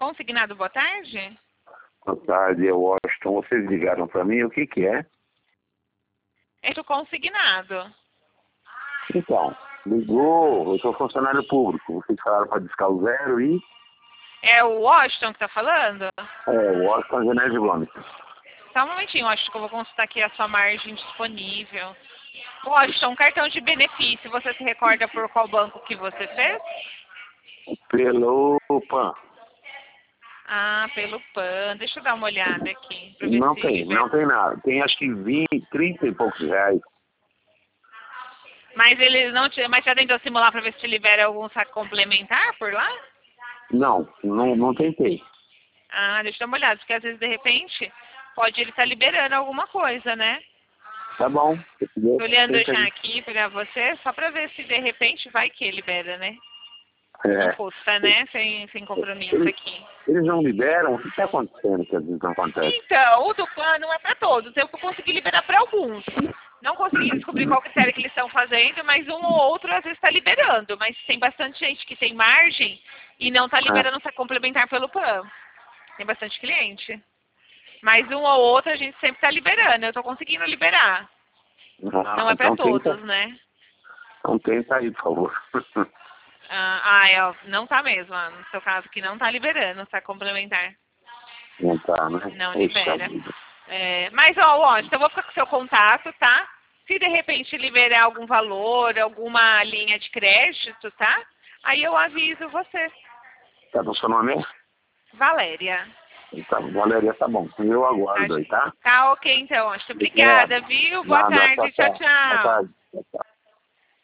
Consignado, boa tarde. Boa tarde, é Washington. Vocês ligaram para mim, o que que é? É do consignado. Então, ligou, eu sou funcionário público. Vocês falaram para discar o zero e... É o Washington que tá falando? o Washington Genésio Gomes. Só um momentinho, Washington, que eu vou consultar aqui a sua margem disponível. Washington, um cartão de benefício, você se recorda por qual banco que você fez? Pelo PAN. Ah, pelo PAN. Deixa eu dar uma olhada aqui. Pra ver Não se tem, não tem nada. Tem acho que 20, 30 e poucos reais. Mas ele não te... Mas já tentou simular para ver se te libera algum saco complementar por lá? Não tentei. Ah, deixa eu dar uma olhada, porque às vezes, de repente, pode ele estar liberando alguma coisa, né? Tá bom. Se quiser, Tô olhando tenta já aí. aqui pra você, só pra ver se de repente vai que libera, né? Não É. custa, né? Sem compromisso aqui. Eles não liberam? O que está acontecendo que às vezes não acontece? Então, o do PAN não é pra todos. Eu consegui liberar pra alguns. Não consegui descobrir qual critério que eles estão fazendo, mas um ou outro às vezes está liberando. Mas tem bastante gente que tem margem e não está liberando essa complementar pelo PAN. Tem bastante cliente. Mas um ou outro a gente sempre está liberando. Eu estou conseguindo liberar. Não é para Então todos, né? Então tenta aí, por favor. Não tá mesmo. No seu caso que não tá liberando essa complementar. Não tá, né? Não Puxa libera. vida. Mas, Washington, eu vou ficar com o seu contato, tá? Se de repente liberar algum valor, alguma linha de crédito, tá? Aí eu aviso você. Tá no seu nome? Valéria. Então, Valéria, tá bom. Eu aguardo aí, tá? Tá ok, então, Washington. Obrigada, viu? Boa Nada, tarde. Tchau, Boa tchau. tarde. Tchau, tchau.